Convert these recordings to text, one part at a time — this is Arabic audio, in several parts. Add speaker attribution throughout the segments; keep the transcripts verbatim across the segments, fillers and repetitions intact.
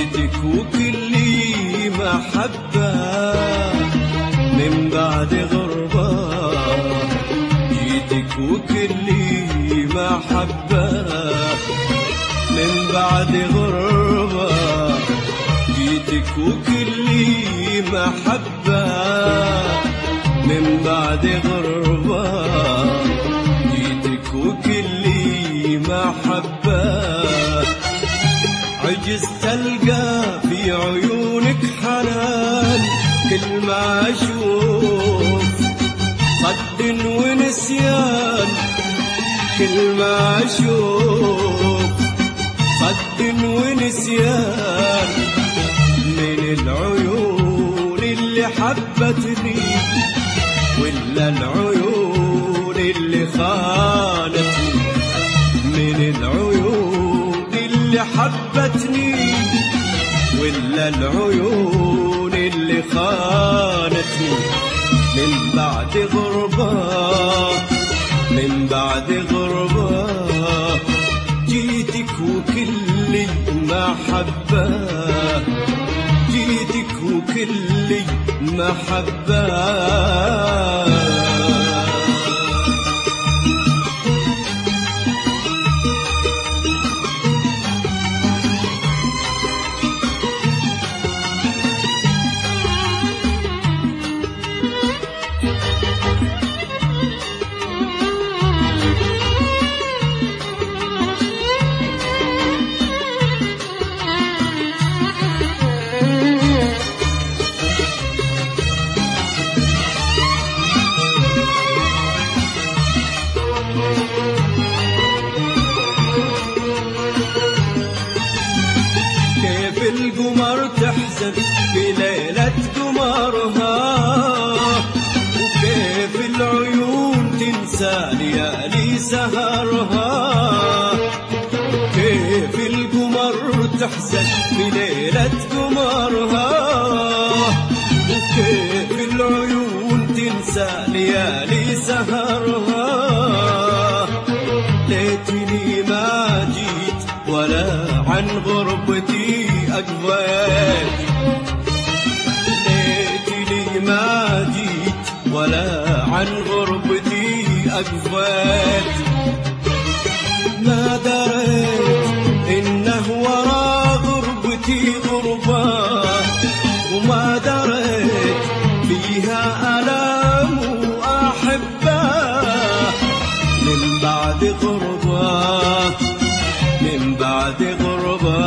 Speaker 1: جيتك وكلي محبة من بعد غربة، جيتك وكلي محبة من بعد غربة، جيتك وكلي محبة من بعد غربة، جيتك وكلي محبة. عجزت ألقى في عيونك حنان كل ما أشوف، صد ونسيان كل ما أشوف، صد ونسيان من العيون اللي حبتني ولا العيون اللي خانتني، من العيون اللي حبتني ولا العيون اللي خانتني. من بعد غربة من بعد غربة جيتك وكلي محبة، جيتك وكلي محبة. القمر تحزن في ليلة قمرها، وكيف العيون تنسى ليالي سهرها، كيف القمر تحزن في ليلة قمرها، وكيف العيون تنسى ليالي سهرها. ليتني ما جيت ولا عن غربتي أقبلت، ليتني ما جيت ولا عن غربتي أقبلت. ما دريت إنه ورا غربتي غربة، وما دريت فيها ألام وأحبة. من بعد غربة من بعد غربة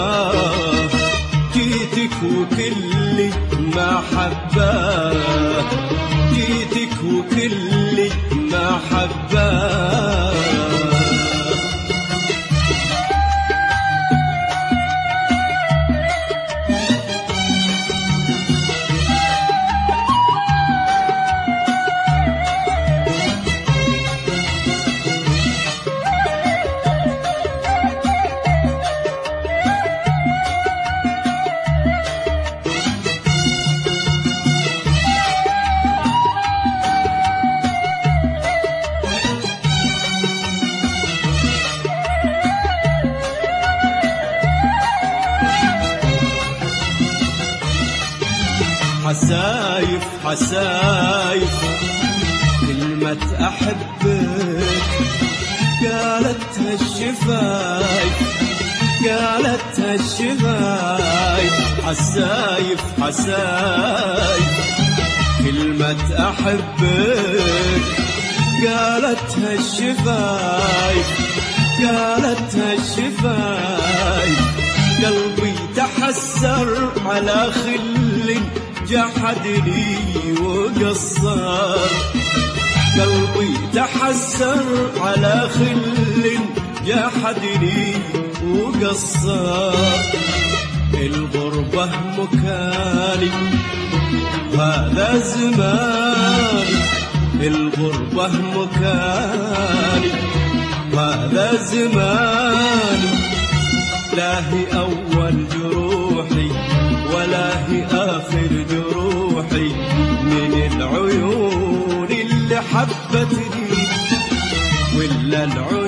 Speaker 1: جيتك وكلي محبة، جيتك وكلي محبة. حسايف حسايف كلمة أحبك قالتها الشفايف، قالتها الشفايف. حسايف حسايف كلمة أحبك قالتها الشفايف، قالتها الشفايف. قلبي تحسر على خل جحدني وقصر، قلبي تحسر على خل جحدني وقصر. الغربة مكاني هذا زماني، الغربة مكاني هذا زماني. لا هي أول جروحي ولا هي آخر جروحي، من العيون اللي حبتني ولا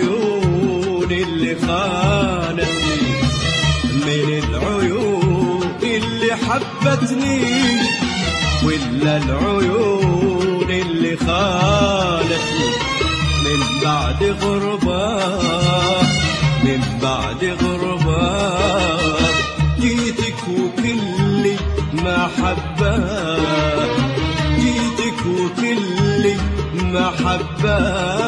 Speaker 1: العيون اللي خانتني، من العيون حبتني ولا العيون اللي خانتني من بعد غربة من بعد غربة جيتك وكلي محبة جيتك وكلي محبة